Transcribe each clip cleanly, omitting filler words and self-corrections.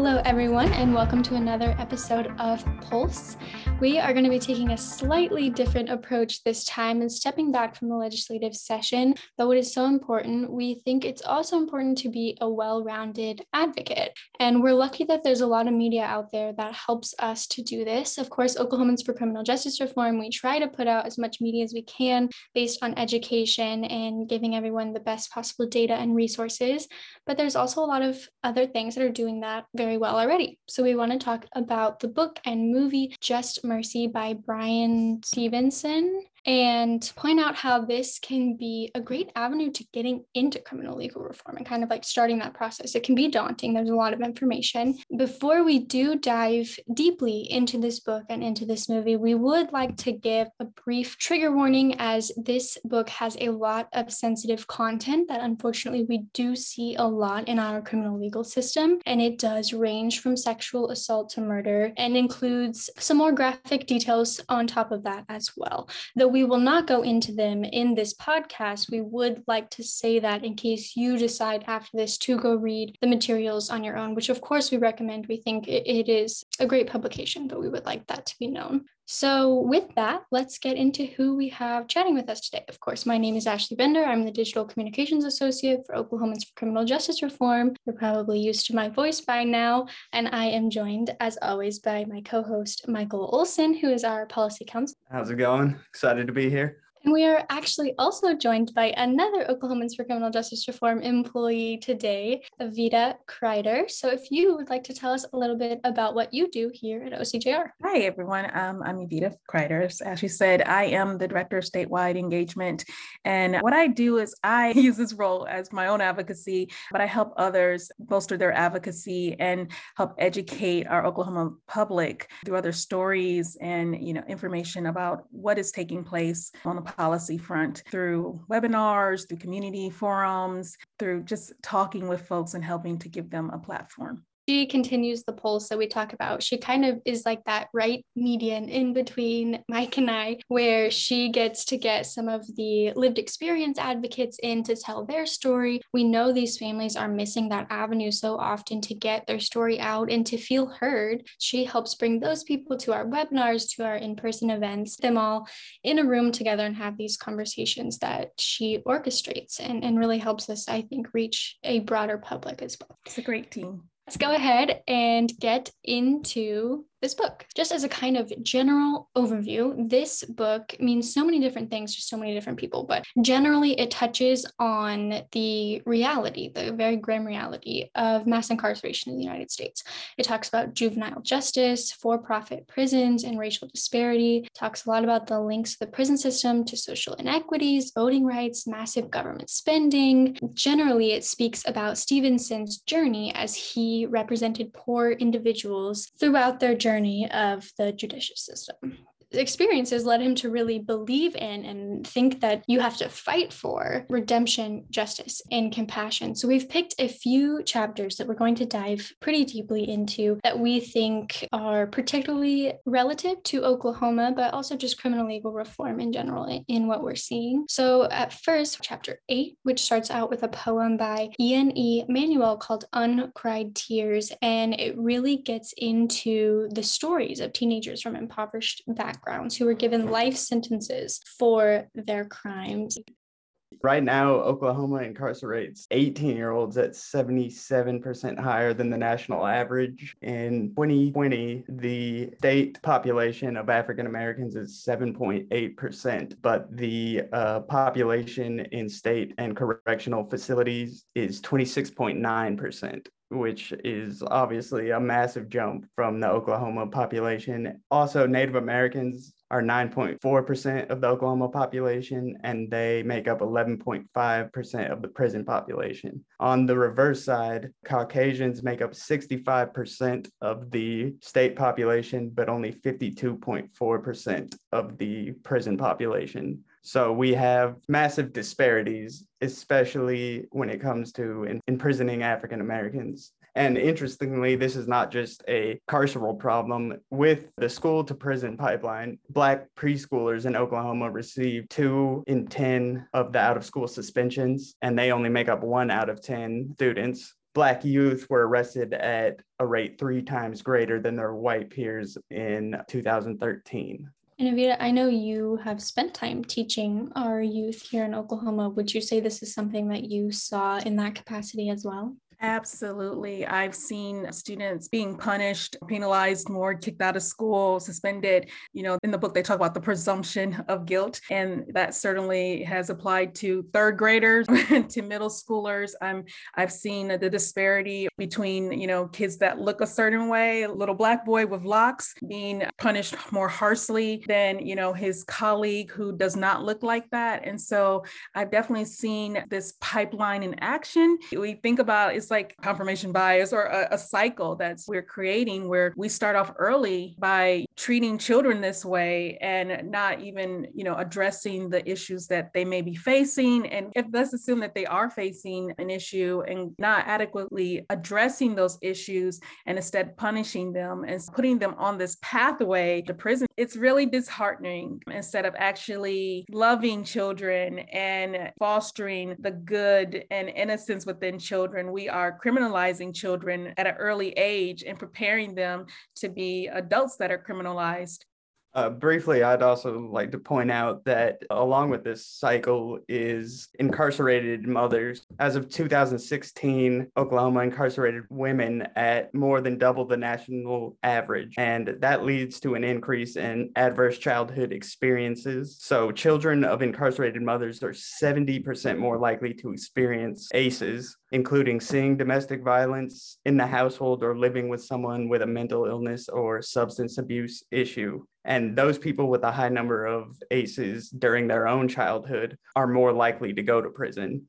Hello, everyone, and welcome to another episode of Pulse. We are going to be taking a slightly different approach this time and stepping back from the legislative session. Though it is so important, we think it's also important to be a well-rounded advocate. And we're lucky that there's a lot of media out there that helps us to do this. Of course, Oklahomans for Criminal Justice Reform, we try to put out as much media as we can based on education and giving everyone the best possible data and resources. But there's also a lot of other things that are doing that very well already. So we want to talk about the book and movie Just Mercy by Bryan Stevenson and point out how this can be a great avenue to getting into criminal legal reform and kind of like starting that process. It can be daunting. There's a lot of information. Before we do dive deeply into this book and into this movie, we would like to give a brief trigger warning as this book has a lot of sensitive content that unfortunately we do see a lot in our criminal legal system. And it does range from sexual assault to murder and includes some more graphic details on top of that as well. Though we will not go into them in this podcast, we would like to say that in case you decide after this to go read the materials on your own, which of course we recommend. We think it is a great publication, but we would like that to be known. So with that, let's get into who we have chatting with us today. Of course, my name is Ashley Bender. I'm the Digital Communications Associate for Oklahomans for Criminal Justice Reform. You're probably used to my voice by now, and I am joined, as always, by my co-host, Michael Olson, who is our Policy Counsel. How's it going? Excited to be here. And we are actually also joined by another Oklahomans for Criminal Justice Reform employee today, Evita Kreider. So if you would like to tell us a little bit about what you do here at OCJR. Hi, everyone. I'm Evita Kreider. As she said, I am the Director of Statewide Engagement. And what I do is I use this role as my own advocacy, but I help others bolster their advocacy and help educate our Oklahoma public through other stories and information about what is taking place on the policy front through webinars, through community forums, through just talking with folks and helping to give them a platform. She continues the Pulse that we talk about. She kind of is like that right median in between Mike and I, where she gets to get some of the lived experience advocates in to tell their story. We know these families are missing that avenue so often to get their story out and to feel heard. She helps bring those people to our webinars, to our in-person events, them all in a room together and have these conversations that she orchestrates and really helps us, I think, reach a broader public as well. It's a great team. Let's go ahead and get into this book. Just as a kind of general overview, this book means so many different things to so many different people, but generally it touches on the reality, the very grim reality of mass incarceration in the United States. It talks about juvenile justice, for-profit prisons, and racial disparity. It talks a lot about the links of the prison system to social inequities, voting rights, massive government spending. Generally, it speaks about Stevenson's journey as he represented poor individuals throughout their journey of the judicial system. Experiences led him to really believe in and think that you have to fight for redemption, justice, and compassion. So we've picked a few chapters that we're going to dive pretty deeply into that we think are particularly relative to Oklahoma, but also just criminal legal reform in general in what we're seeing. So at first, chapter 8, which starts out with a poem by Ian E. Manuel called Uncried Tears, and it really gets into the stories of teenagers from impoverished backgrounds who were given life sentences for their crimes. Right now, Oklahoma incarcerates 18-year-olds at 77% higher than the national average. In 2020, the state population of African Americans is 7.8%, but the population in state and correctional facilities is 26.9%. Which is obviously a massive jump from the Oklahoma population. Also, Native Americans are 9.4% of the Oklahoma population, and they make up 11.5% of the prison population. On the reverse side, Caucasians make up 65% of the state population, but only 52.4% of the prison population. So we have massive disparities, especially when it comes to imprisoning African Americans. And interestingly, this is not just a carceral problem. With the school to prison pipeline, Black preschoolers in Oklahoma receive 2 in 10 of the out of school suspensions, and they only make up 1 out of 10 students. Black youth were arrested at a rate 3 times greater than their white peers in 2013. And Evita, I know you have spent time teaching our youth here in Oklahoma. Would you say this is something that you saw in that capacity as well? Absolutely. I've seen students being punished, penalized more, kicked out of school, suspended. In the book, they talk about the presumption of guilt, and that certainly has applied to third graders, to middle schoolers. I've seen the disparity between, kids that look a certain way, a little Black boy with locks being punished more harshly than, his colleague who does not look like that. And so I've definitely seen this pipeline in action. We think about it's like confirmation bias or a cycle that's we're creating, where we start off early by treating children this way and not even, addressing the issues that they may be facing. And if let's assume that they are facing an issue and not adequately addressing those issues and instead punishing them and putting them on this pathway to prison, it's really disheartening. Instead of actually loving children and fostering the good and innocence within children, we are criminalizing children at an early age and preparing them to be adults that are criminalized. Briefly, I'd also like to point out that along with this cycle is incarcerated mothers. As of 2016, Oklahoma incarcerated women at more than double the national average, and that leads to an increase in adverse childhood experiences. So children of incarcerated mothers are 70% more likely to experience ACEs, including seeing domestic violence in the household or living with someone with a mental illness or substance abuse issue. And those people with a high number of ACEs during their own childhood are more likely to go to prison.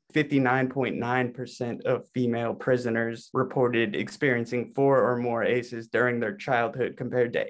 59.9% of female prisoners reported experiencing 4 or more ACEs during their childhood, compared to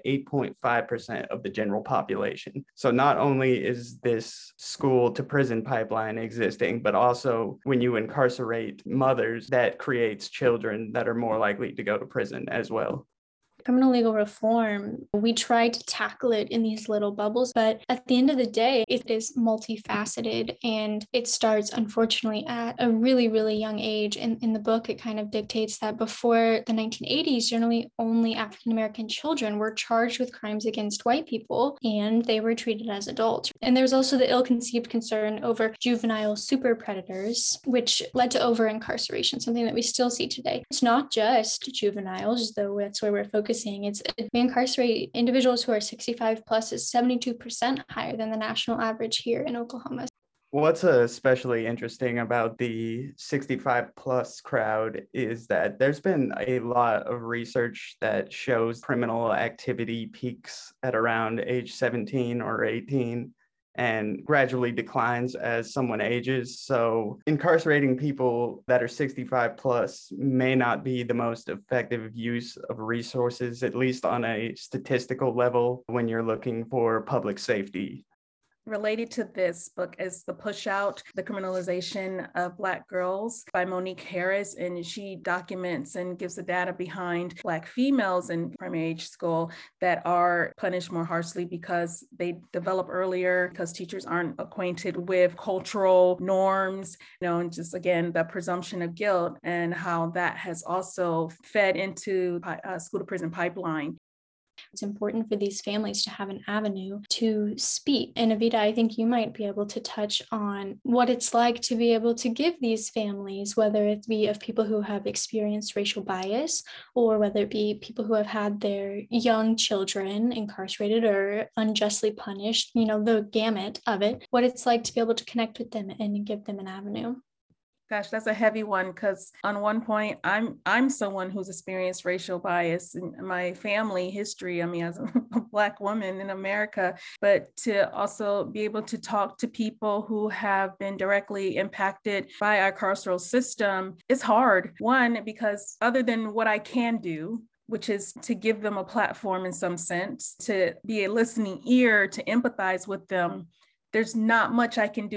8.5% of the general population. So not only is this school to prison pipeline existing, but also when you incarcerate mothers, that creates children that are more likely to go to prison as well. Criminal legal reform, we try to tackle it in these little bubbles, but at the end of the day, it is multifaceted, and it starts, unfortunately, at a really, really young age. And in the book, it kind of dictates that before the 1980s, generally only African-American children were charged with crimes against white people, and they were treated as adults. And there's also the ill-conceived concern over juvenile super predators, which led to over-incarceration, something that we still see today. It's not just juveniles, though that's where we're focusing. We incarcerate individuals who are 65 plus is 72% higher than the national average here in Oklahoma. What's especially interesting about the 65 plus crowd is that there's been a lot of research that shows criminal activity peaks at around age 17 or 18 and gradually declines as someone ages. So incarcerating people that are 65 plus may not be the most effective use of resources, at least on a statistical level, when you're looking for public safety. Related to this book is The Push Out, The Criminalization of Black Girls by Monique Harris. And she documents and gives the data behind Black females in primary age school that are punished more harshly because they develop earlier, because teachers aren't acquainted with cultural norms, and just, again, the presumption of guilt and how that has also fed into school to prison pipeline. It's important for these families to have an avenue to speak. And Evita, I think you might be able to touch on what it's like to be able to give these families, whether it be of people who have experienced racial bias, or whether it be people who have had their young children incarcerated or unjustly punished, the gamut of it, what it's like to be able to connect with them and give them an avenue. Gosh, that's a heavy one, because on one point, I'm someone who's experienced racial bias in my family history. I mean, as a Black woman in America, but to also be able to talk to people who have been directly impacted by our carceral system is hard. One, because other than what I can do, which is to give them a platform in some sense, to be a listening ear, to empathize with them, there's not much I can do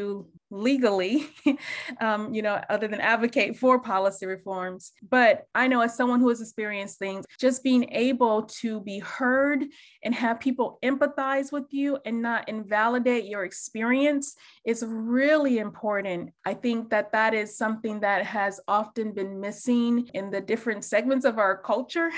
legally, other than advocate for policy reforms. But I know as someone who has experienced things, just being able to be heard and have people empathize with you and not invalidate your experience is really important. I think that that is something that has often been missing in the different segments of our culture.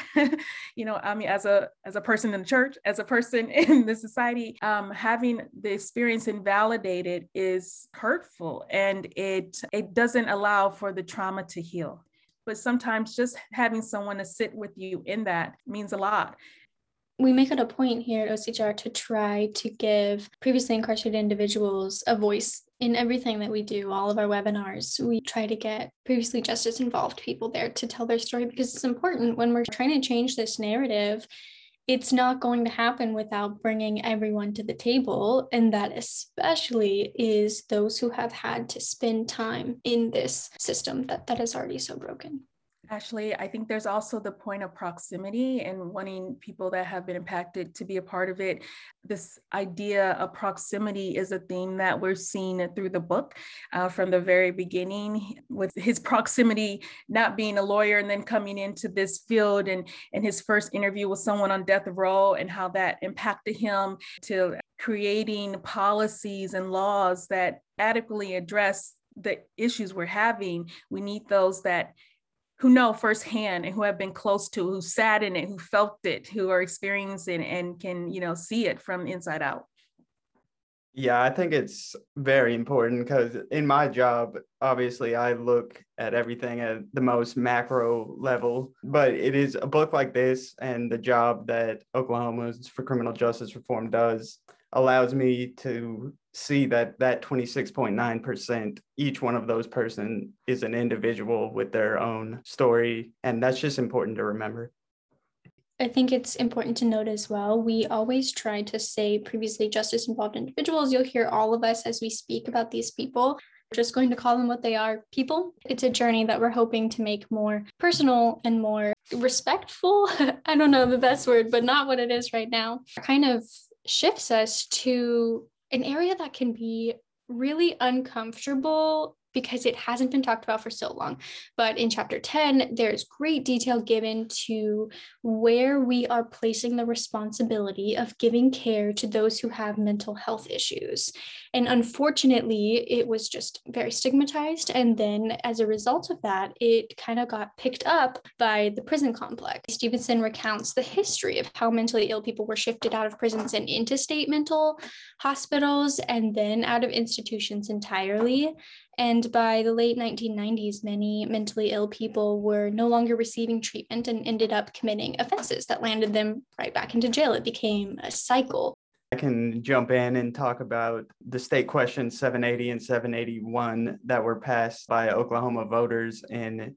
As a person in the church, as a person in the society, having the experience invalidated is hurtful, and it doesn't allow for the trauma to heal. But sometimes just having someone to sit with you in that means a lot. We make it a point here at OCHR to try to give previously incarcerated individuals a voice in everything that we do, all of our webinars. We try to get previously justice involved people there to tell their story, because it's important when we're trying to change this narrative. It's not going to happen without bringing everyone to the table. And that especially is those who have had to spend time in this system that is already so broken. Ashley, I think there's also the point of proximity and wanting people that have been impacted to be a part of it. This idea of proximity is a theme that we're seeing through the book from the very beginning, with his proximity not being a lawyer and then coming into this field, and his first interview with someone on death row and how that impacted him, to creating policies and laws that adequately address the issues we're having. We need those who know firsthand and who have been close to, who sat in it, who felt it, who are experiencing and can, see it from inside out. Yeah, I think it's very important because in my job, obviously, I look at everything at the most macro level, but it is a book like this and the job that Oklahomans for Criminal Justice Reform does allows me to see that 26.9%, each one of those person is an individual with their own story. And that's just important to remember. I think it's important to note as well, we always try to say previously justice involved individuals. You'll hear all of us as we speak about these people. We're just going to call them what they are, people. It's a journey that we're hoping to make more personal and more respectful. I don't know the best word, but not what it is right now. Kind of shifts us to an area that can be really uncomfortable because it hasn't been talked about for so long. But in chapter 10, there's great detail given to where we are placing the responsibility of giving care to those who have mental health issues. And unfortunately, it was just very stigmatized. And then as a result of that, it kind of got picked up by the prison complex. Stevenson recounts the history of how mentally ill people were shifted out of prisons and into state mental hospitals, and then out of institutions entirely. And by the late 1990s, many mentally ill people were no longer receiving treatment and ended up committing offenses that landed them right back into jail. It became a cycle. I can jump in and talk about the state questions 780 and 781 that were passed by Oklahoma voters in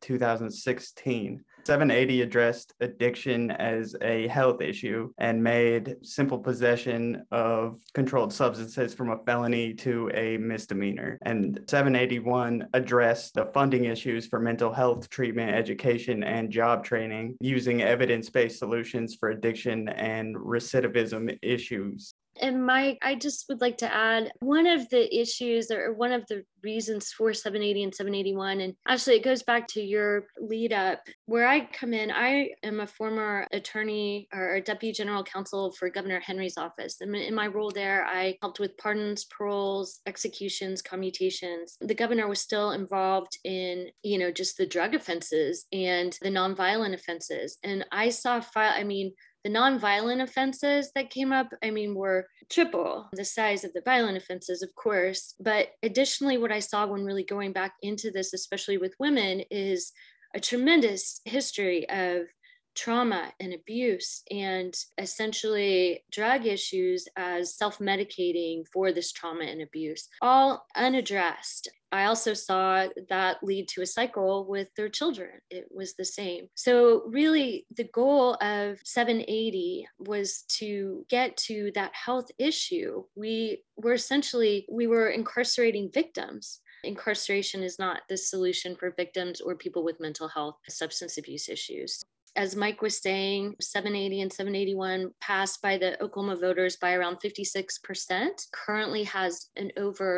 2016. 780 addressed addiction as a health issue and made simple possession of controlled substances from a felony to a misdemeanor. And 781 addressed the funding issues for mental health treatment, education, and job training using evidence-based solutions for addiction and recidivism issues. And Mike, I just would like to add one of the issues or one of the reasons for 780 and 781, and actually it goes back to your lead up. Where I come in, I am a former attorney or deputy general counsel for Governor Henry's office. And in my role there, I helped with pardons, paroles, executions, commutations. The governor was still involved in, just the drug offenses and the nonviolent offenses. And I saw the nonviolent offenses that came up, were triple the size of the violent offenses, of course. But additionally, what I saw when really going back into this, especially with women, is a tremendous history of trauma and abuse and essentially drug issues as self-medicating for this trauma and abuse, all unaddressed. I also saw that lead to a cycle with their children. It was the same. So really the goal of 780 was to get to that health issue. We were incarcerating victims. Incarceration is not the solution for victims or people with mental health, substance abuse issues. As Mike was saying, 780 and 781 passed by the Oklahoma voters by around 56%, currently has an over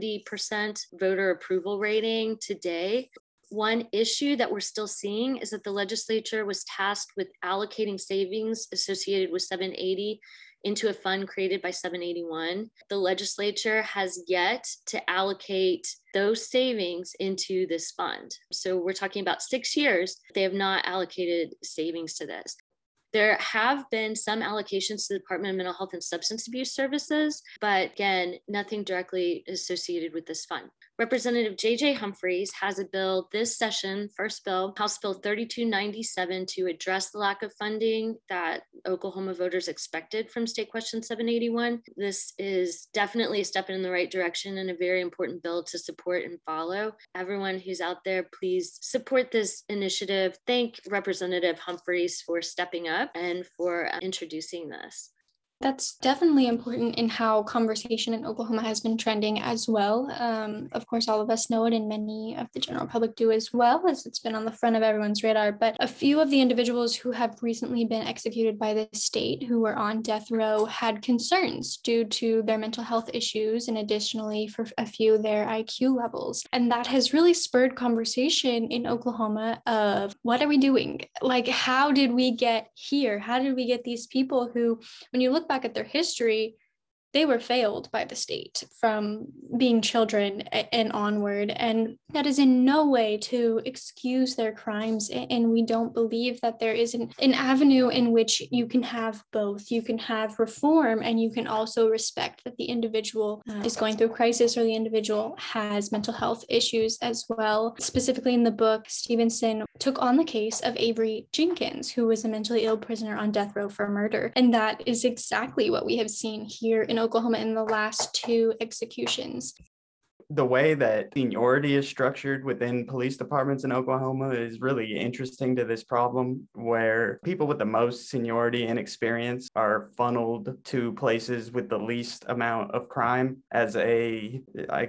70% voter approval rating today. One issue that we're still seeing is that the legislature was tasked with allocating savings associated with 780 into a fund created by 781. The legislature has yet to allocate those savings into this fund. So we're talking about 6 years. They have not allocated savings to this. There have been some allocations to the Department of Mental Health and Substance Abuse Services, but again, nothing directly associated with this fund. Representative J.J. Humphreys has a bill this session, first bill, House Bill 3297, to address the lack of funding that Oklahoma voters expected from State Question 781. This is definitely a step in the right direction and a very important bill to support and follow. Everyone who's out there, please support this initiative. Thank Representative Humphreys for stepping up and for introducing this. That's definitely important in how conversation in Oklahoma has been trending as well. Of course, all of us know it, and many of the general public do as well, as it's been on the front of everyone's radar. But a few of the individuals who have recently been executed by the state who were on death row had concerns due to their mental health issues, and additionally for a few, their IQ levels. And that has really spurred conversation in Oklahoma of what are we doing? Like, how did we get here? How did we get these people who, when you look back at their history, they were failed by the state from being children and onward. And that is in no way to excuse their crimes. And we don't believe that there is an avenue in which you can have both. You can have reform, and you can also respect that the individual is going through crisis, or the individual has mental health issues as well. Specifically in the book, Stevenson took on the case of Avery Jenkins, who was a mentally ill prisoner on death row for murder. And that is exactly what we have seen here in Oklahoma in the last 2 executions. The way that seniority is structured within police departments in Oklahoma is really interesting to this problem, where people with the most seniority and experience are funneled to places with the least amount of crime as they've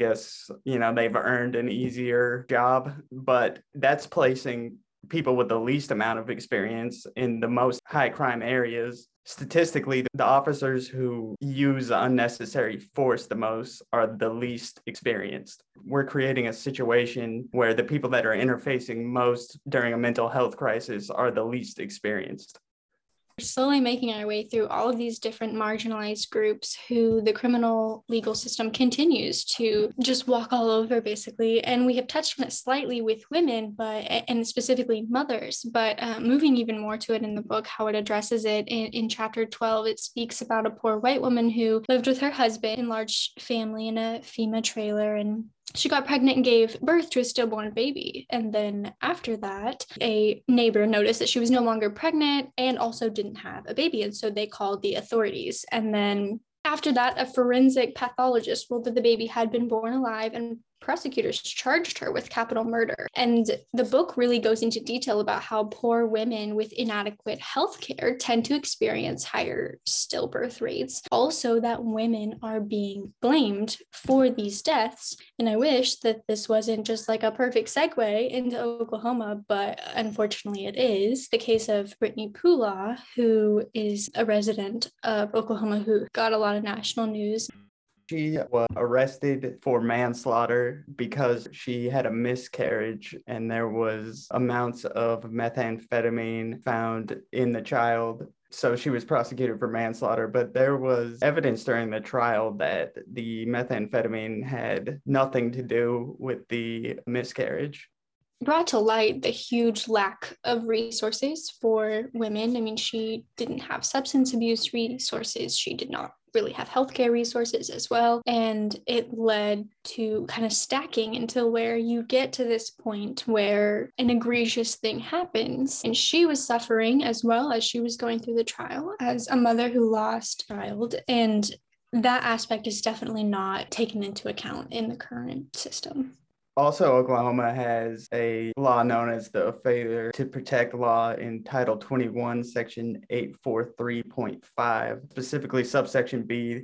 earned an easier job. But that's placing people with the least amount of experience in the most high crime areas. Statistically, the officers who use unnecessary force the most are the least experienced. We're creating a situation where the people that are interfacing most during a mental health crisis are the least experienced. We're slowly making our way through all of these different marginalized groups who the criminal legal system continues to just walk all over, basically. And we have touched on it slightly with women, and specifically mothers, but moving even more to it in the book, how it addresses it in chapter 12, it speaks about a poor white woman who lived with her husband in large family in a FEMA trailer, and she got pregnant and gave birth to a stillborn baby. And then after that, a neighbor noticed that she was no longer pregnant and also didn't have a baby. And so they called the authorities. And then after that, a forensic pathologist ruled that the baby had been born alive, and prosecutors charged her with capital murder. And the book really goes into detail about how poor women with inadequate health care tend to experience higher stillbirth rates. Also, that women are being blamed for these deaths. And I wish that this wasn't just like a perfect segue into Oklahoma, but unfortunately it is. The case of Brittany Pula, who is a resident of Oklahoma who got a lot of national news. She was arrested for manslaughter because she had a miscarriage, and there was amounts of methamphetamine found in the child. So she was prosecuted for manslaughter, but there was evidence during the trial that the methamphetamine had nothing to do with the miscarriage. Brought to light the huge lack of resources for women. I mean, she didn't have substance abuse resources. She did not really have healthcare resources as well. And it led to kind of stacking until where you get to this point where an egregious thing happens. And she was suffering as well as she was going through the trial as a mother who lost a child. And that aspect is definitely not taken into account in the current system. Also, Oklahoma has a law known as the Failure to Protect Law in Title 21, Section 843.5, specifically subsection B,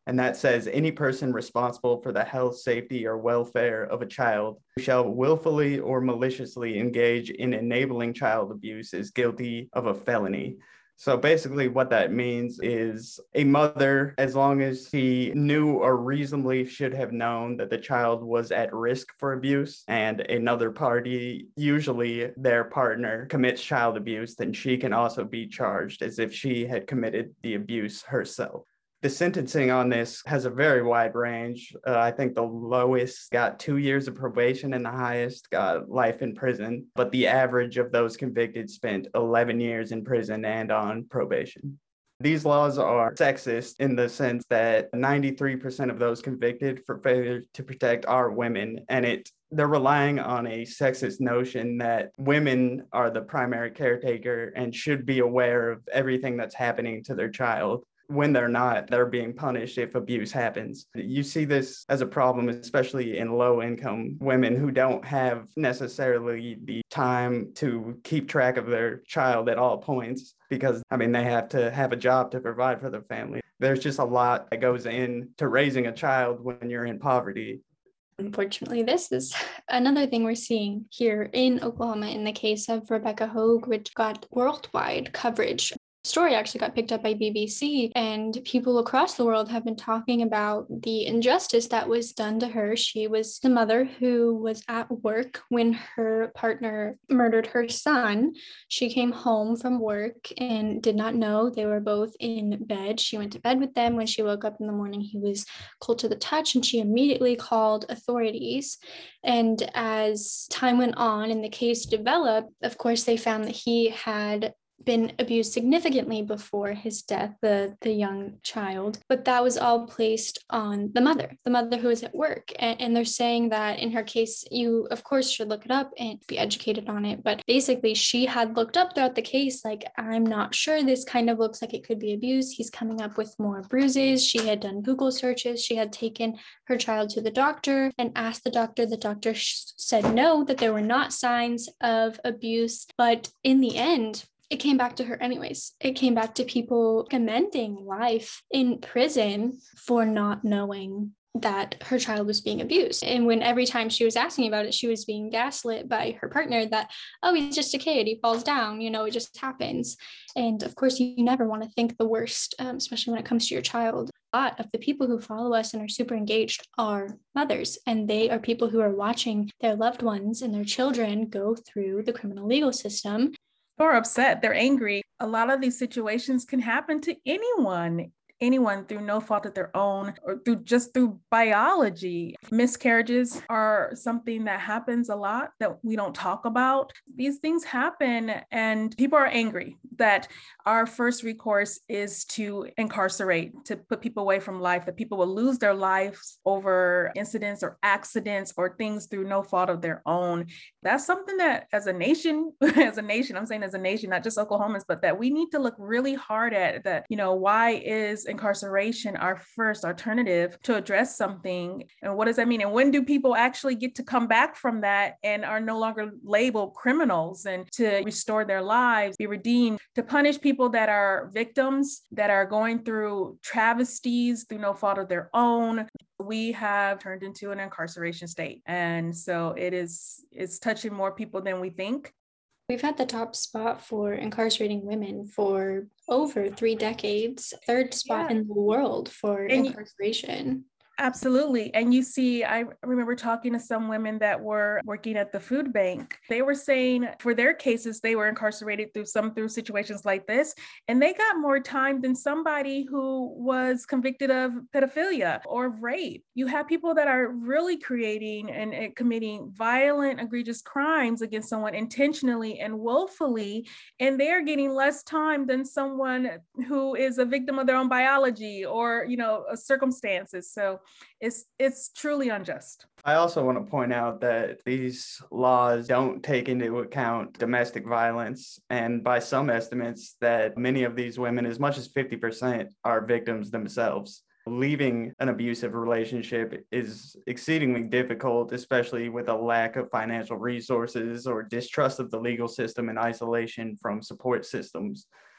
And that says any person responsible for the health, safety, or welfare of a child who shall willfully or maliciously engage in enabling child abuse is guilty of a felony. So basically, what that means is a mother, as long as she knew or reasonably should have known that the child was at risk for abuse, and another party, usually their partner, commits child abuse, then she can also be charged as if she had committed the abuse herself. The sentencing on this has a very wide range. I think the lowest got 2 years of probation and the highest got life in prison. But the average of those convicted spent 11 years in prison and on probation. These laws are sexist in the sense that 93% of those convicted for failure to protect are women. And they're relying on a sexist notion that women are the primary caretaker and should be aware of everything that's happening to their child. When they're not, they're being punished if abuse happens. You see this as a problem, especially in low-income women who don't have necessarily the time to keep track of their child at all points because, they have to have a job to provide for their family. There's just a lot that goes into raising a child when you're in poverty. Unfortunately, this is another thing we're seeing here in Oklahoma in the case of Rebecca Hogue, which got worldwide coverage. Story actually got picked up by BBC, and people across the world have been talking about the injustice that was done to her. She was the mother who was at work when her partner murdered her son. She came home from work and did not know they were both in bed. She went to bed with them. When she woke up in the morning, he was cold to the touch, and she immediately called authorities. And as time went on and the case developed, of course, they found that he had been abused significantly before his death, the young child. But that was all placed on the mother who was at work. And they're saying that in her case, you, of course, should look it up and be educated on it. But basically, she had looked up throughout the case, like, I'm not sure, this kind of looks like it could be abuse. He's coming up with more bruises. She had done Google searches. She had taken her child to the doctor and asked the doctor. The doctor said no, that there were not signs of abuse. But in the end, it came back to her anyways. It came back to people commending life in prison for not knowing that her child was being abused. And when every time she was asking about it, she was being gaslit by her partner that, oh, he's just a kid, he falls down, it just happens. And of course, you never want to think the worst, especially when it comes to your child. A lot of the people who follow us and are super engaged are mothers, and they are people who are watching their loved ones and their children go through the criminal legal system. They're upset, they're angry. A lot of these situations can happen to anyone through no fault of their own or through biology. Miscarriages are something that happens a lot that we don't talk about. These things happen and people are angry that our first recourse is to incarcerate, to put people away from life, that people will lose their lives over incidents or accidents or things through no fault of their own. That's something that as a nation, I'm saying as a nation, not just Oklahomans, but that we need to look really hard at that, why is incarceration our first alternative to address something? And what does that mean? And when do people actually get to come back from that and are no longer labeled criminals and to restore their lives, be redeemed, to punish people that are victims, that are going through travesties through no fault of their own? We have turned into an incarceration state. And so it's touching more people than we think. We've had the top spot for incarcerating women for over 3 decades, third spot in the world for incarceration. Absolutely. And you see, I remember talking to some women that were working at the food bank. They were saying for their cases, they were incarcerated through situations like this, and they got more time than somebody who was convicted of pedophilia or rape. You have people that are really creating and committing violent, egregious crimes against someone intentionally and willfully, and they're getting less time than someone who is a victim of their own biology or, circumstances. So it's truly unjust. I also want to point out that these laws don't take into account domestic violence. And by some estimates, that many of these women, as much as 50%, are victims themselves. Leaving an abusive relationship is exceedingly difficult, especially with a lack of financial resources or distrust of the legal system and isolation from support systems.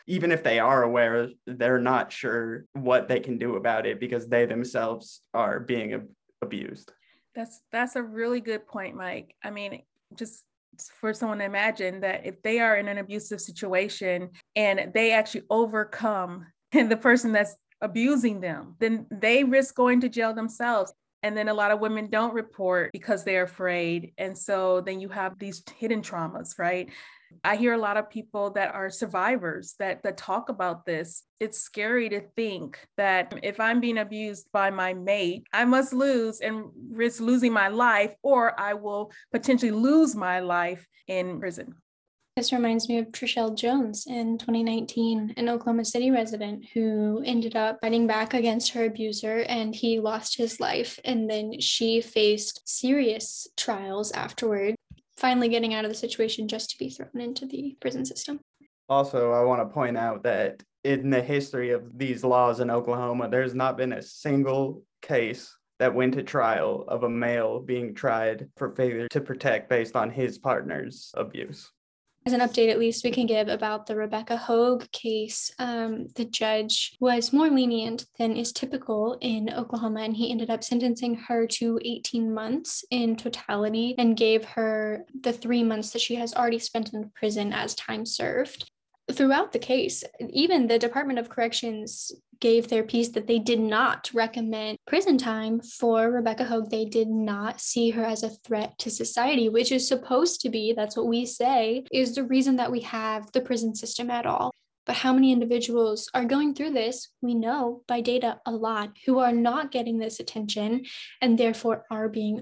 even if they are aware, they're not sure what they can do about it because they themselves are being abused. That's a really good point, Mike. I mean, just for someone to imagine that if they are in an abusive situation and they actually overcome the person that's abusing them, then they risk going to jail themselves. And then a lot of women don't report because they're afraid. And so then you have these hidden traumas, right? I hear a lot of people that are survivors that talk about this. It's scary to think that if I'm being abused by my mate, I must lose and risk losing my life, or I will potentially lose my life in prison. This reminds me of Trishelle Jones in 2019, an Oklahoma City resident who ended up fighting back against her abuser, and he lost his life. And then she faced serious trials afterward, finally getting out of the situation just to be thrown into the prison system. Also, I want to point out that in the history of these laws in Oklahoma, there's not been a single case that went to trial of a male being tried for failure to protect based on his partner's abuse. As an update, at least we can give about the Rebecca Hogue case. The judge was more lenient than is typical in Oklahoma, and he ended up sentencing her to 18 months in totality and gave her the 3 months that she has already spent in prison as time served. Throughout the case, even the Department of Corrections gave their piece that they did not recommend prison time for Rebecca Hogue. They did not see her as a threat to society, which is supposed to be, that's what we say, is the reason that we have the prison system at all. But how many individuals are going through this? We know by data a lot who are not getting this attention and therefore are being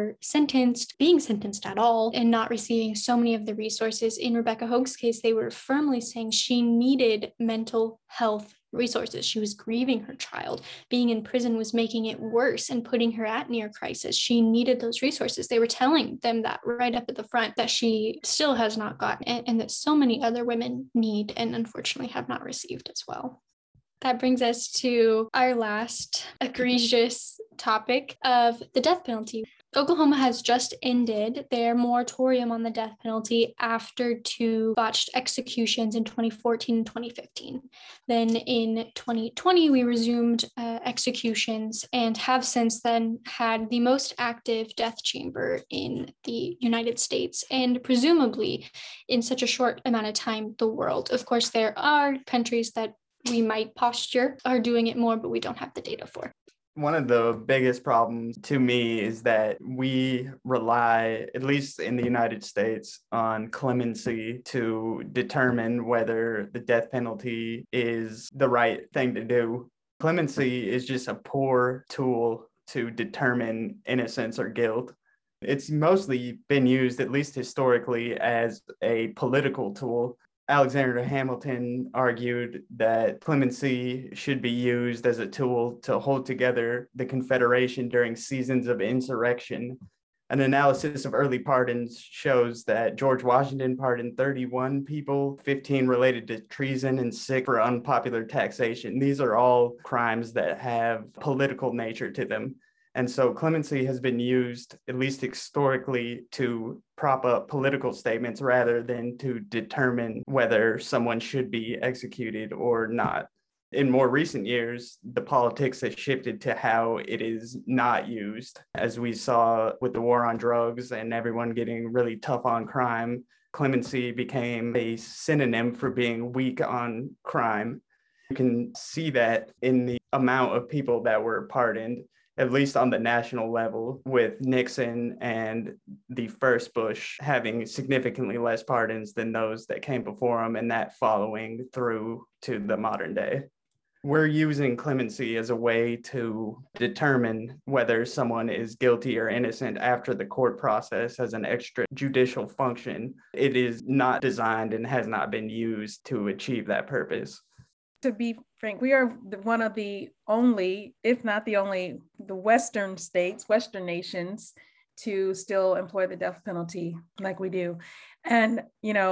being sentenced at all, and not receiving so many of the resources. In Rebecca Hogue's case, they were firmly saying she needed mental health resources. She was grieving her child. Being in prison was making it worse and putting her at near crisis. She needed those resources. They were telling them that right up at the front, that she still has not gotten it, and that so many other women need and unfortunately have not received as well. That brings us to our last egregious topic of the death penalty. Oklahoma has just ended their moratorium on the death penalty after 2 botched executions in 2014 and 2015. Then in 2020, we resumed executions and have since then had the most active death chamber in the United States, and presumably in such a short amount of time, the world. Of course, there are countries that we might posture are doing it more, but we don't have the data for. One of the biggest problems to me is that we rely, at least in the United States, on clemency to determine whether the death penalty is the right thing to do. Clemency is just a poor tool to determine innocence or guilt. It's mostly been used, at least historically, as a political tool. Alexander Hamilton argued that clemency should be used as a tool to hold together the Confederation during seasons of insurrection. An analysis of early pardons shows that George Washington pardoned 31 people, 15 related to treason, and 6 for unpopular taxation. These are all crimes that have political nature to them. And so clemency has been used, at least historically, to prop up political statements rather than to determine whether someone should be executed or not. In more recent years, the politics has shifted to how it is not used. As we saw with the war on drugs and everyone getting really tough on crime, clemency became a synonym for being weak on crime. You can see that in the amount of people that were pardoned, at least on the national level, with Nixon and the first Bush having significantly less pardons than those that came before him, and that following through to the modern day. We're using clemency as a way to determine whether someone is guilty or innocent after the court process as an extrajudicial function. It is not designed and has not been used to achieve that purpose. To be frank, we are one of the only, if not the only, the Western states, Western nations to still employ the death penalty like we do. And,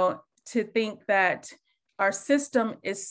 to think that our system is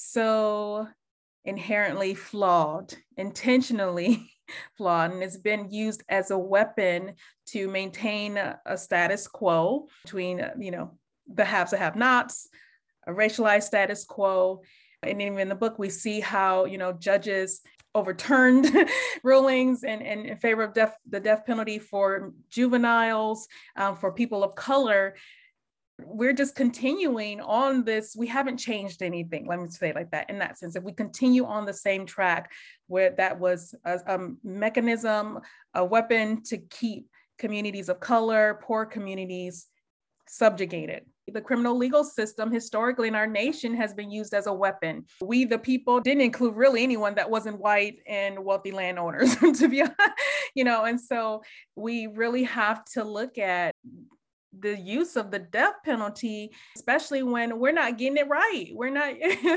so inherently flawed, intentionally flawed, and it's been used as a weapon to maintain a status quo between, the haves and have-nots, a racialized status quo. And even in the book, we see how, judges overturned rulings in favor of the death penalty for juveniles, for people of color. We're just continuing on this. We haven't changed anything, let me say it like that, in that sense. If we continue on the same track where that was a mechanism, a weapon to keep communities of color, poor communities subjugated. The criminal legal system historically in our nation has been used as a weapon. We, the people, didn't include really anyone that wasn't white and wealthy landowners, to be honest, and so we really have to look at the use of the death penalty, especially when we're not getting it right. We're not,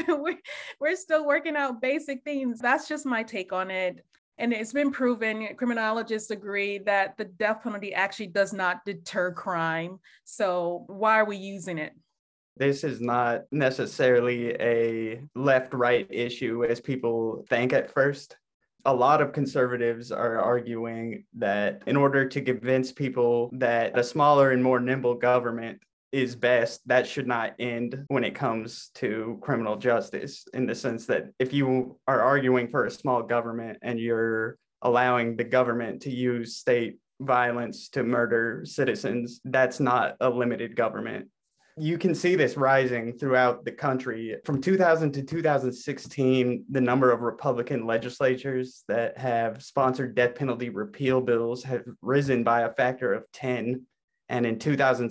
we're still working out basic things. That's just my take on it. And it's been proven, criminologists agree that the death penalty actually does not deter crime. So why are we using it? This is not necessarily a left-right issue as people think at first. A lot of conservatives are arguing that in order to convince people that a smaller and more nimble government is best, that should not end when it comes to criminal justice, in the sense that if you are arguing for a small government and you're allowing the government to use state violence to murder citizens, that's not a limited government. You can see this rising throughout the country. From 2000 to 2016, the number of Republican legislatures that have sponsored death penalty repeal bills have risen by a factor of 10. And in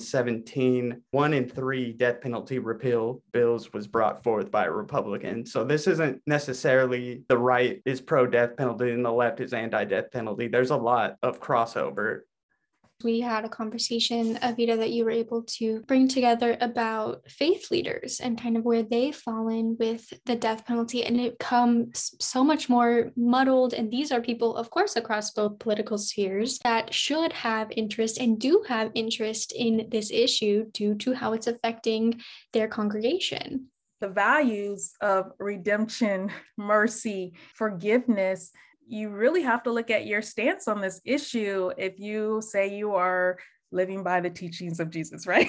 2017, 1 in 3 death penalty repeal bills was brought forth by a Republican. So this isn't necessarily the right is pro-death penalty and the left is anti-death penalty. There's a lot of crossover. We had a conversation, Avita, that you were able to bring together about faith leaders and kind of where they've fallen with the death penalty. And it becomes so much more muddled. And these are people, of course, across both political spheres that should have interest and do have interest in this issue due to how it's affecting their congregation. The values of redemption, mercy, forgiveness, you really have to look at your stance on this issue if you say you are living by the teachings of Jesus, right?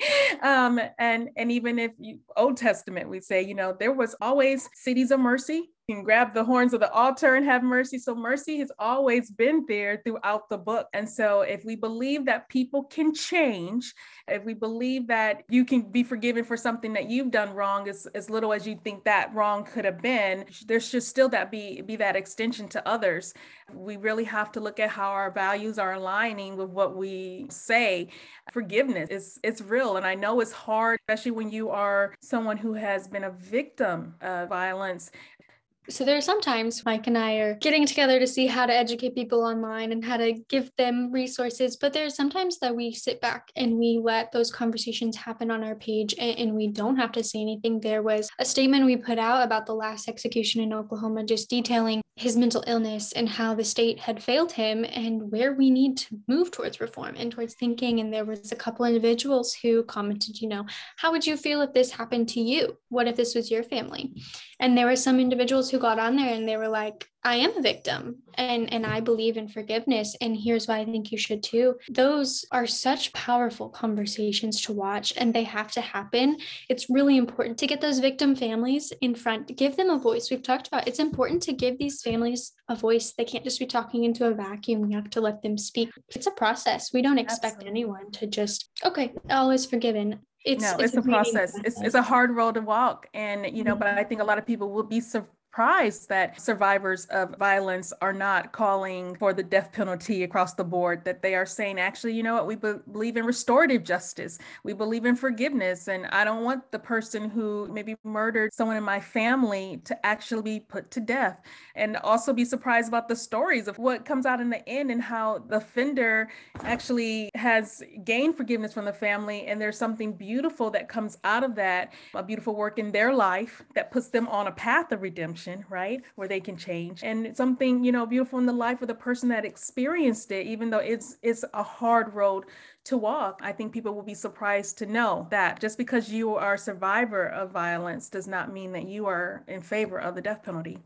And even if Old Testament, we say, there was always cities of mercy. You can grab the horns of the altar and have mercy. So mercy has always been there throughout the book. And so if we believe that people can change, if we believe that you can be forgiven for something that you've done wrong, as little as you think that wrong could have been, there should still be that extension to others. We really have to look at how our values are aligning with what we say. Forgiveness it's real. And I know it's hard, especially when you are someone who has been a victim of violence. So there are sometimes Mike and I are getting together to see how to educate people online and how to give them resources. But there's sometimes that we sit back and we let those conversations happen on our page and we don't have to say anything. There was a statement we put out about the last execution in Oklahoma, just detailing his mental illness and how the state had failed him and where we need to move towards reform and towards thinking. And there was a couple individuals who commented, how would you feel if this happened to you? What if this was your family? And there were some individuals who got on there and they were like, I am a victim and I believe in forgiveness. And here's why I think you should too. Those are such powerful conversations to watch and they have to happen. It's really important to get those victim families in front, give them a voice. We've talked about it's important to give these families a voice. They can't just be talking into a vacuum. We have to let them speak. It's a process. We don't expect anyone to just, okay, all is forgiven. It's a process. It's a hard road to walk. And, but I think a lot of people will be surprised that survivors of violence are not calling for the death penalty across the board, that they are saying, actually, you know what, we believe in restorative justice. We believe in forgiveness. And I don't want the person who maybe murdered someone in my family to actually be put to death. And also be surprised about the stories of what comes out in the end and how the offender actually has gained forgiveness from the family. And there's something beautiful that comes out of that, a beautiful work in their life that puts them on a path of redemption, right? Where they can change. And something, beautiful in the life of the person that experienced it, even though it's a hard road to walk. I think people will be surprised to know that just because you are a survivor of violence does not mean that you are in favor of the death penalty.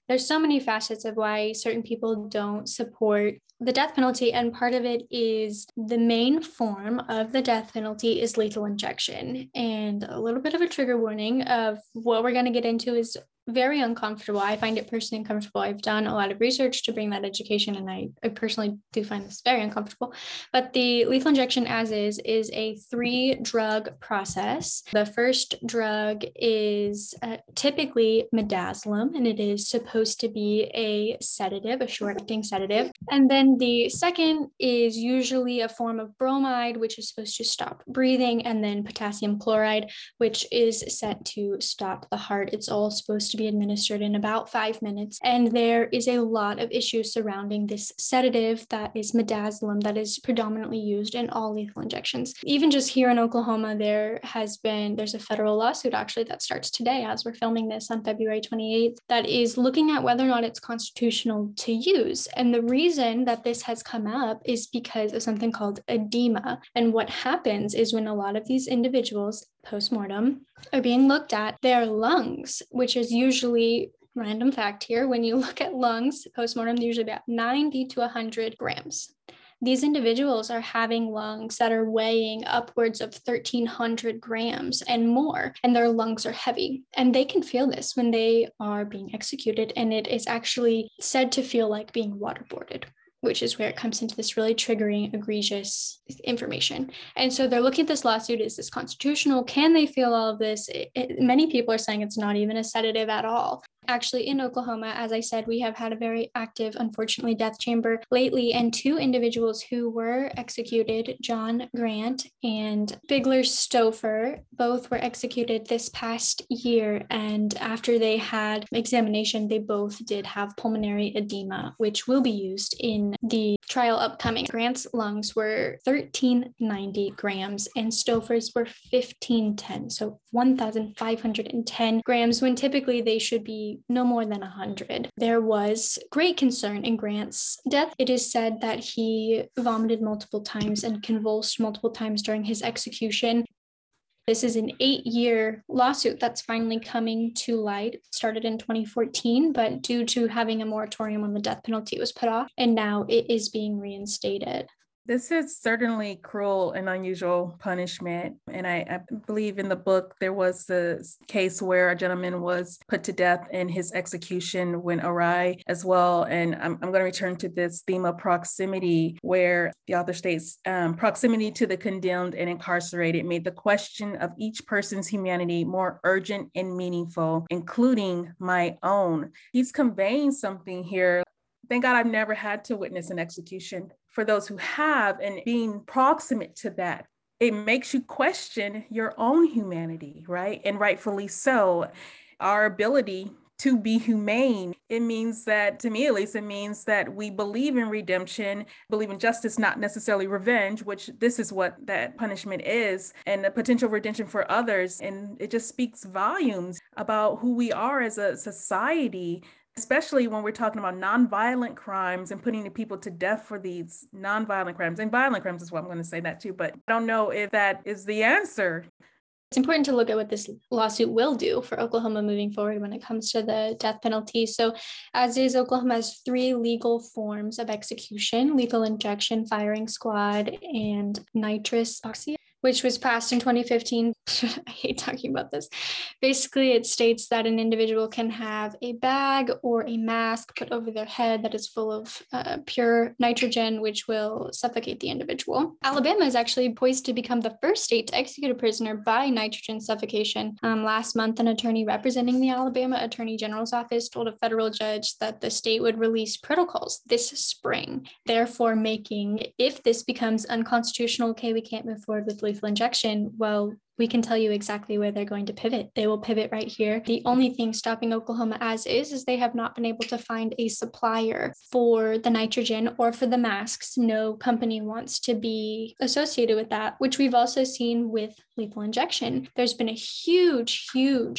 there's so many facets of why certain people don't support the death penalty. And part of it is the main form of the death penalty is lethal injection. And a little bit of a trigger warning of what we're going to get into is very uncomfortable. I find it personally uncomfortable. I've done a lot of research to bring that education, and I personally do find this very uncomfortable. But the lethal injection as is a 3-drug process. The first drug is typically midazolam, and it is supposed to be a sedative, a short-acting sedative. And then the second is usually a form of bromide, which is supposed to stop breathing, and then potassium chloride, which is set to stop the heart. It's all supposed to be administered in about 5 minutes. And there is a lot of issues surrounding this sedative that is midazolam that is predominantly used in all lethal injections. Even just here in Oklahoma, there's a federal lawsuit actually that starts today as we're filming this on February 28th that is looking at whether or not it's constitutional to use. And the reason that this has come up is because of something called edema. And what happens is when a lot of these individuals post-mortem are being looked at, their lungs, which is usually, random fact here, when you look at lungs post-mortem, they're usually about 90 to 100 grams. These individuals are having lungs that are weighing upwards of 1,300 grams and more, and their lungs are heavy. And they can feel this when they are being executed, and it is actually said to feel like being waterboarded, which is where it comes into this really triggering, egregious information. And so they're looking at this lawsuit. Is this constitutional? Can they feel all of this? Many people are saying it's not even a sedative at all. Actually, in Oklahoma, as I said, we have had a very active, unfortunately, death chamber lately, and 2 individuals who were executed, John Grant and Bigler Stouffer, both were executed this past year. And after they had examination, they both did have pulmonary edema, which will be used in the trial upcoming. Grant's lungs were 1,390 grams and Stouffer's were 1,510, so 1,510 grams, when typically they should be no more than 100. There was great concern in Grant's death. It is said that he vomited multiple times and convulsed multiple times during his execution. This is an 8-year lawsuit that's finally coming to light. It started in 2014, but due to having a moratorium on the death penalty, it was put off, and now it is being reinstated. This is certainly cruel and unusual punishment. And I believe in the book, there was a case where a gentleman was put to death and his execution went awry as well. And I'm going to return to this theme of proximity, where the author states, proximity to the condemned and incarcerated made the question of each person's humanity more urgent and meaningful, including my own. He's conveying something here. Thank God I've never had to witness an execution. For those who have, and being proximate to that, it makes you question your own humanity, right? And rightfully so. Our ability to be humane, it means that, to me at least, it means that we believe in redemption, believe in justice, not necessarily revenge, which this is what that punishment is, and the potential redemption for others. And it just speaks volumes about who we are as a society, especially when we're talking about nonviolent crimes and putting the people to death for these nonviolent crimes. And violent crimes is what I'm going to say that too, but I don't know if that is the answer. It's important to look at what this lawsuit will do for Oklahoma moving forward when it comes to the death penalty. So as is, Oklahoma has 3 legal forms of execution: lethal injection, firing squad, and nitrous oxide, which was passed in 2015. I hate talking about this. Basically, it states that an individual can have a bag or a mask put over their head that is full of pure nitrogen, which will suffocate the individual. Alabama is actually poised to become the first state to execute a prisoner by nitrogen suffocation. Last month, an attorney representing the Alabama Attorney General's office told a federal judge that the state would release protocols this spring, therefore making, if this becomes unconstitutional, okay, we can't move forward with lethal injection, well, we can tell you exactly where they're going to pivot. They will pivot right here. The only thing stopping Oklahoma as is they have not been able to find a supplier for the nitrogen or for the masks. No company wants to be associated with that, which we've also seen with lethal injection. There's been a huge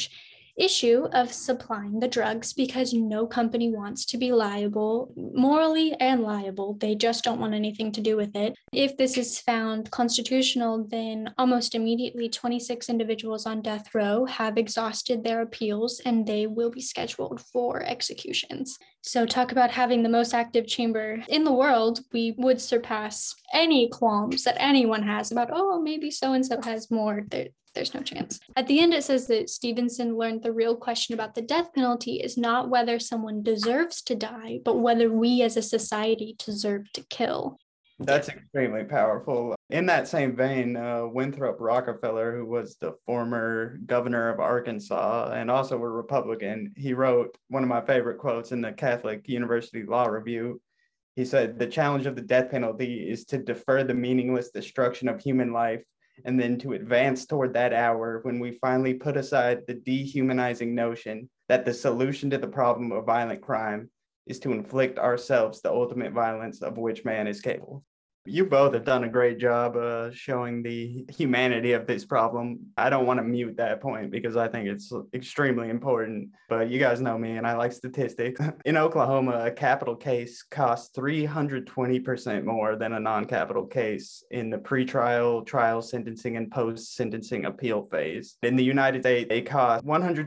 issue of supplying the drugs because no company wants to be liable, morally and liable. They just don't want anything to do with it. If this is found constitutional, then almost immediately 26 individuals on death row have exhausted their appeals and they will be scheduled for executions. So talk about having the most active chamber in the world. We would surpass any qualms that anyone has about, oh, maybe so-and-so has more. There's no chance. At the end, it says that Stevenson learned the real question about the death penalty is not whether someone deserves to die, but whether we as a society deserve to kill. That's extremely powerful. In that same vein, Winthrop Rockefeller, who was the former governor of Arkansas and also a Republican, he wrote one of my favorite quotes in the Catholic University Law Review. He said, "The challenge of the death penalty is to defer the meaningless destruction of human life and then to advance toward that hour when we finally put aside the dehumanizing notion that the solution to the problem of violent crime is to inflict ourselves the ultimate violence of which man is capable." You both have done a great job showing the humanity of this problem. I don't want to mute that point because I think it's extremely important, but you guys know me and I like statistics. In Oklahoma, a capital case costs 320% more than a non-capital case in the pretrial, trial, sentencing, and post-sentencing appeal phase. In the United States, it costs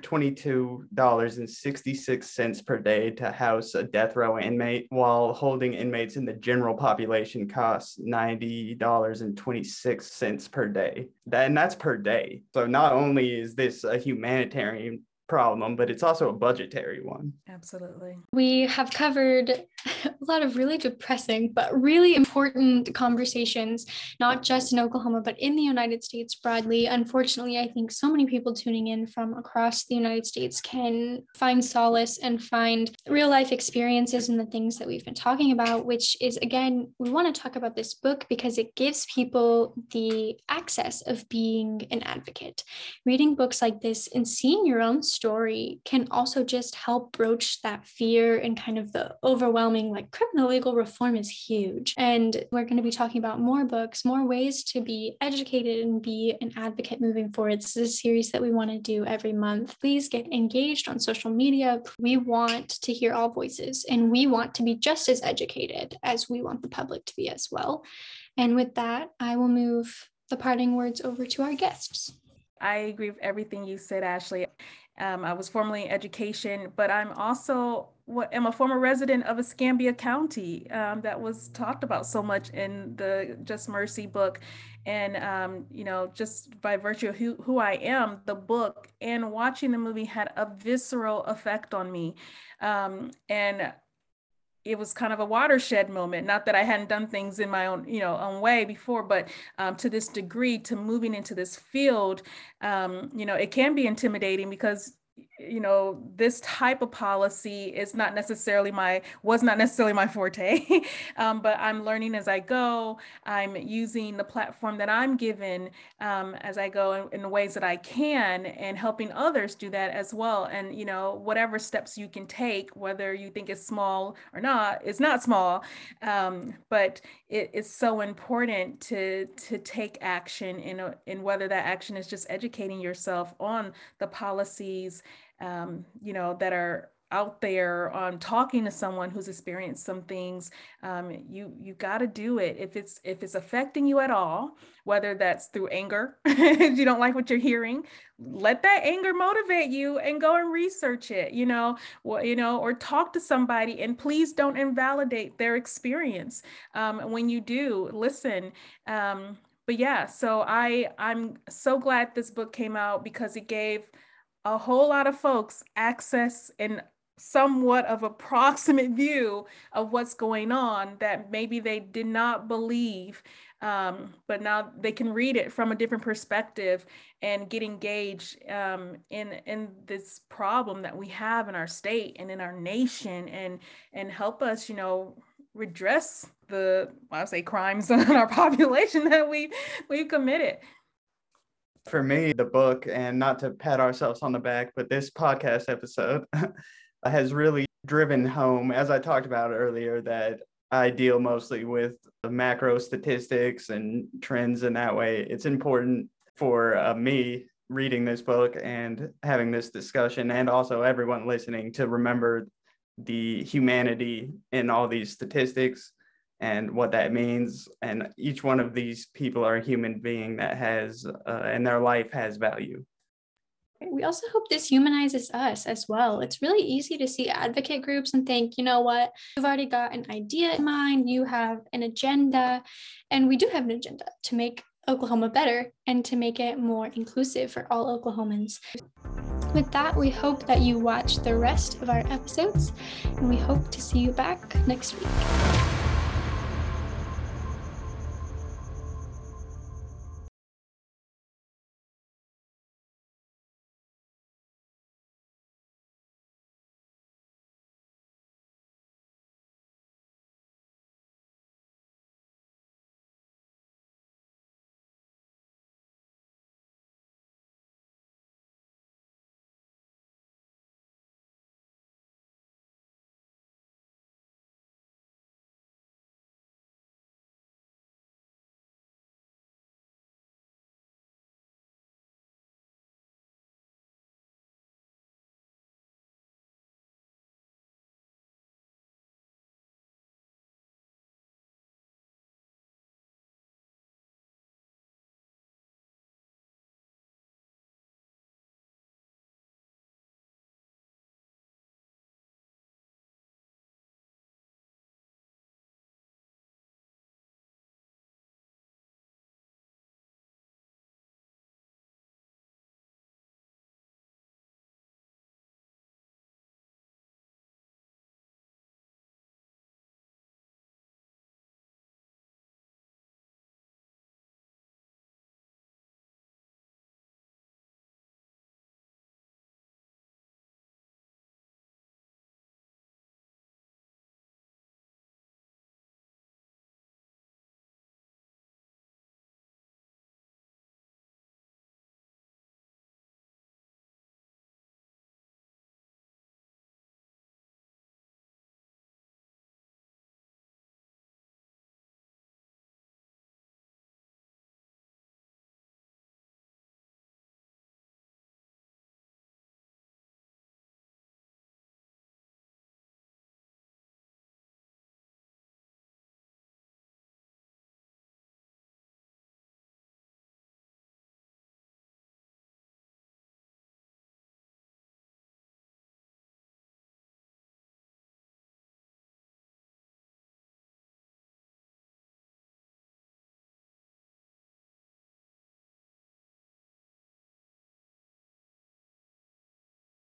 $122.66 per day to house a death row inmate, while holding inmates in the general population costs $90.26 per day. And that's per day. So not only is this a humanitarian problem, but it's also a budgetary one. Absolutely. We have covered a lot of really depressing, but really important conversations, not just in Oklahoma, but in the United States broadly. Unfortunately, I think so many people tuning in from across the United States can find solace and find real life experiences in the things that we've been talking about, which is, again, we want to talk about this book because it gives people the access of being an advocate. Reading books like this and seeing your own story can also just help broach that fear and kind of the overwhelming, like, criminal legal reform is huge. And we're going to be talking about more books, more ways to be educated and be an advocate moving forward. This is a series that we want to do every month. Please get engaged on social media. We want to hear all voices and we want to be just as educated as we want the public to be as well. And with that, I will move the parting words over to our guests. I agree with everything you said, Ashley. I was formerly in education, but I'm also am a former resident of Escambia County that was talked about so much in the Just Mercy book. And, just by virtue of who I am, the book and watching the movie had a visceral effect on me. And it was kind of a watershed moment. Not that I hadn't done things in my own way before, but to this degree, to moving into this field, it can be intimidating because this type of policy was not necessarily my forte, but I'm learning as I go. I'm using the platform that I'm given as I go in the ways that I can, and helping others do that as well. And, whatever steps you can take, whether you think it's small or not, it's not small, but it is so important to take action in whether that action is just educating yourself on the policies that are out there, on talking to someone who's experienced some things. You got to do it if it's affecting you at all, whether that's through anger, if you don't like what you're hearing, let that anger motivate you and go and research it, or talk to somebody, and please don't invalidate their experience. When you do, listen. But yeah, so I'm so glad this book came out because it gave a whole lot of folks access and somewhat of approximate view of what's going on that maybe they did not believe, but now they can read it from a different perspective and get engaged in this problem that we have in our state and in our nation, and help us, redress the, crimes on our population that we've committed. For me, the book, and not to pat ourselves on the back, but this podcast episode has really driven home, as I talked about earlier, that I deal mostly with macro statistics and trends in that way. It's important for me reading this book and having this discussion, and also everyone listening, to remember the humanity in all these statistics and what that means. And each one of these people are a human being that has, and their life has value. We also hope this humanizes us as well. It's really easy to see advocate groups and think, you know what, you've already got an idea in mind, you have an agenda, and we do have an agenda to make Oklahoma better and to make it more inclusive for all Oklahomans. With that, we hope that you watch the rest of our episodes, and we hope to see you back next week.